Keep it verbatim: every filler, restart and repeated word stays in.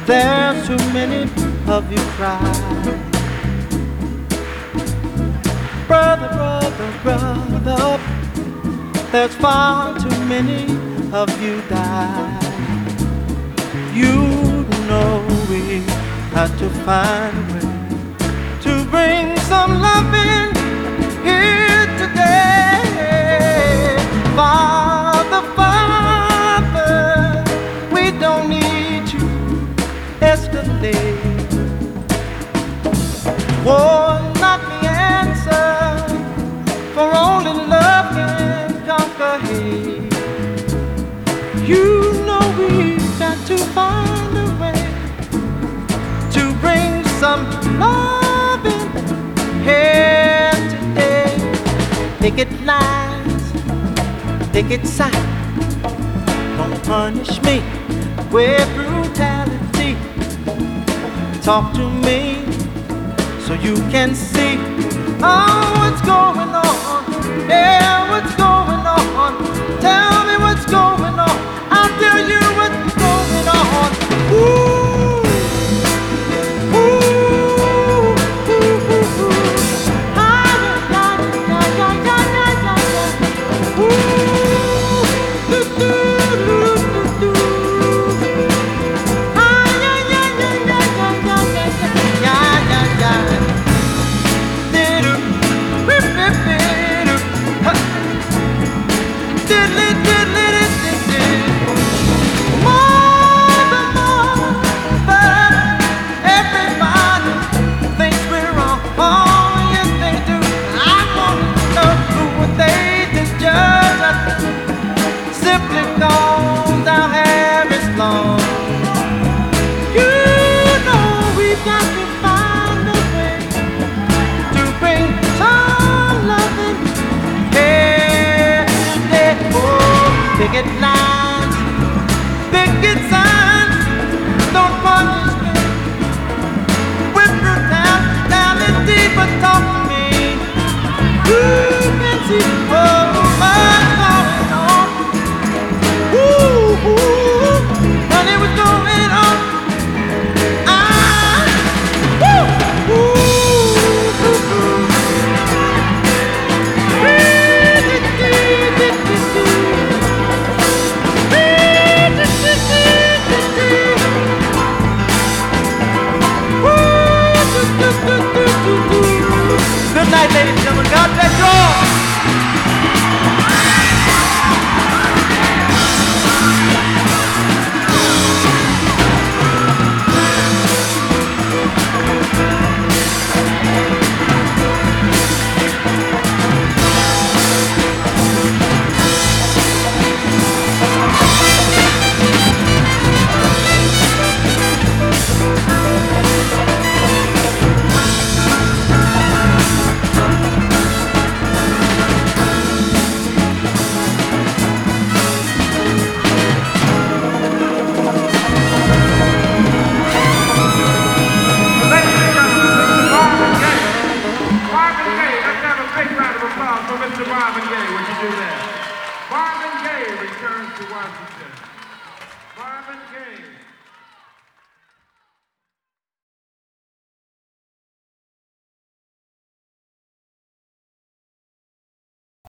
There's too many of you cry. Brother, brother, brother, there's far too many of you die. You know we have to find a way to bring some love in here today. Father, Father, we don't need you escalate. War's not the answer, for only love can conquer hate. You know we've got to find a way to bring some love in here today. Picket lines, picket signs, don't punish me with brutality. Talk to me so you can see oh, what's going on. Yeah, what's going on? Tell me what's going on. I'll tell you what's going on. Ooh.